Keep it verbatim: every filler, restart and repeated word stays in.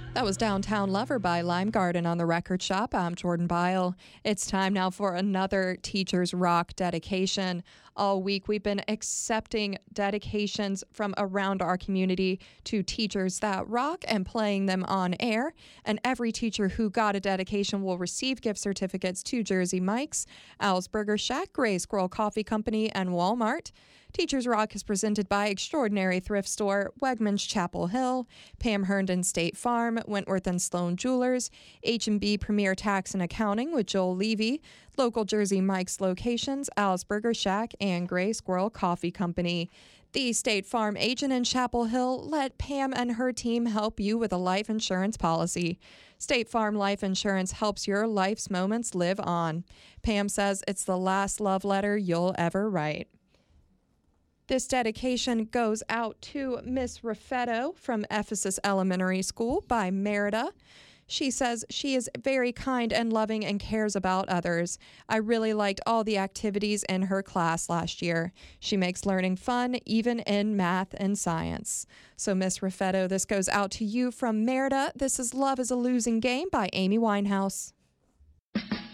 That was Downtown Lover by Lime Garden on the Record Shop. I'm Jordan Byle. It's time now for another Teachers Rock dedication. All week we've been accepting dedications from around our community to teachers that rock and playing them on air. And every teacher who got a dedication will receive gift certificates to Jersey Mike's, Al's Burger Shack, Gray Squirrel Coffee Company, and Walmart. Teachers Rock is presented by Extraordinary Thrift Store, Wegmans Chapel Hill, Pam Herndon State Farm, Wentworth and Sloan Jewelers, H and B Premier Tax and Accounting with Joel Levy, local Jersey Mike's locations, Al's Burger Shack, and Gray Squirrel Coffee Company. The State Farm agent in Chapel Hill let Pam and her team help you with a life insurance policy. State Farm Life Insurance helps your life's moments live on. Pam says it's the last love letter you'll ever write. This dedication goes out to Miss Raffetto from Ephesus Elementary School by Merida. She says she is very kind and loving and cares about others. I really liked all the activities in her class last year. She makes learning fun, even in math and science. So, Miss Raffetto, this goes out to you from Merida. This is Love is a Losing Game by Amy Winehouse.